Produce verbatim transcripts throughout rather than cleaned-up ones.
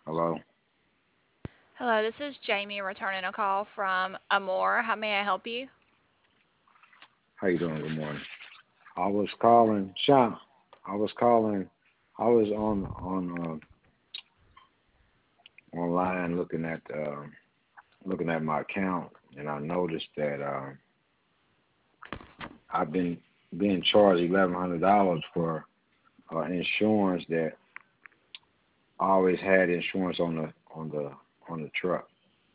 Hello. Hello, this is Jamie returning a call from Amore. How may I help you? How you doing? Good morning. I was calling, Sean. I was calling. I was on on uh, online looking at uh, looking at my account, and I noticed that uh, I've been being charged eleven hundred dollars for uh, insurance that I always had insurance on the on the on the truck.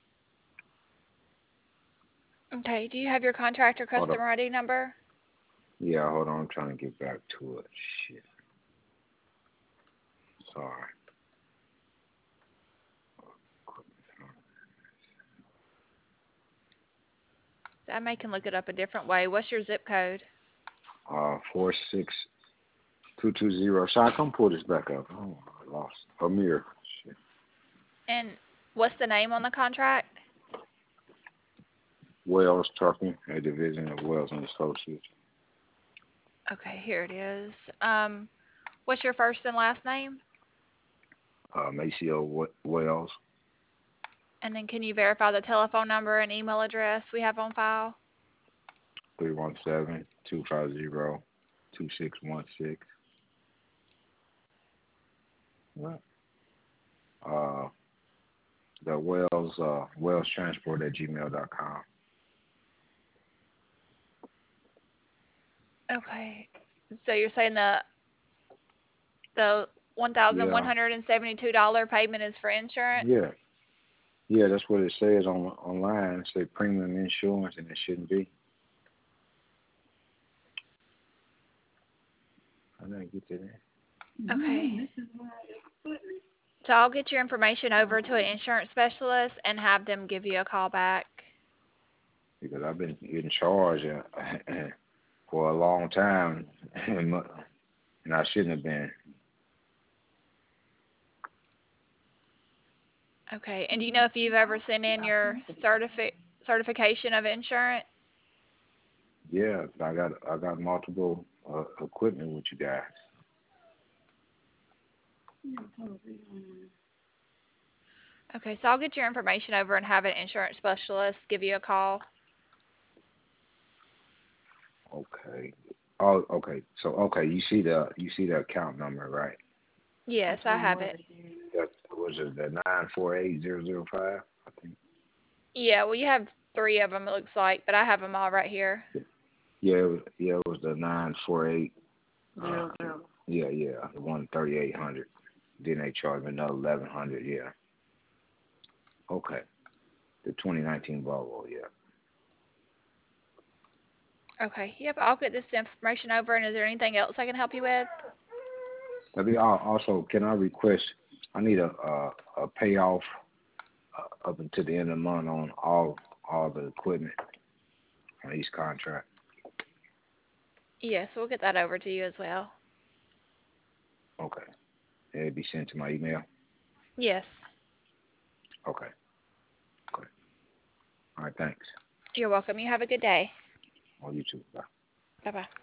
Okay, do you have your contractor Hold up. customer I D number? Yeah, hold on. I'm trying to get back to it. Shit. Sorry. I may can look it up a different way. What's your zip code? Uh, four six two two zero. Sean, come pull this back up. Oh, I lost Amir. Shit. And what's the name on the contract? Wells Trucking, a division of Wells and Associates. Okay, here it is. Um, what's your first and last name? Uh, Maceo Wells, And then can you verify the telephone number and email address we have on file? three one seven two five zero two six one six. What? Uh, the Wells, uh, Wells Transport at gmail dot com. Okay. So you're saying the the one thousand one Yeah, hundred seventy-two dollars payment is for insurance? yeah, yeah. That's what it says on online. It says premium insurance, and it shouldn't be. I didn't get to that Okay. So I'll get your information over to an insurance specialist and have them give you a call back. because I've been getting charged uh, for a long time, and I shouldn't have been. Okay. And do you know if you've ever sent in your certifi- certification of insurance? Yeah, I got I got multiple uh, equipment with you guys. Okay. So I'll get your information over and have an insurance specialist give you a call. Okay. Oh, okay. So okay, you see the you see the account number, right? Yes, I have it. That was it the nine four eight zero zero five, I think. Yeah. Well, you have three of them, it looks like, but I have them all right here. Yeah, it was, yeah, it was the nine four eight. Uh, yeah, yeah, the one thirty eight hundred. Then they charged me another eleven hundred. Yeah. Okay. The twenty nineteen Volvo. Yeah. Okay. Yep. I'll get this information over. And is there anything else I can help you with? Let me al- also can I request? I need a a, a payoff uh, up until the end of the month on all all the equipment on each contract. Yes, we'll get that over to you as well. Okay. It'll be sent to my email. Yes. Okay. Okay. All right. Thanks. You're welcome. You have a good day. On YouTube. Bye. Bye bye.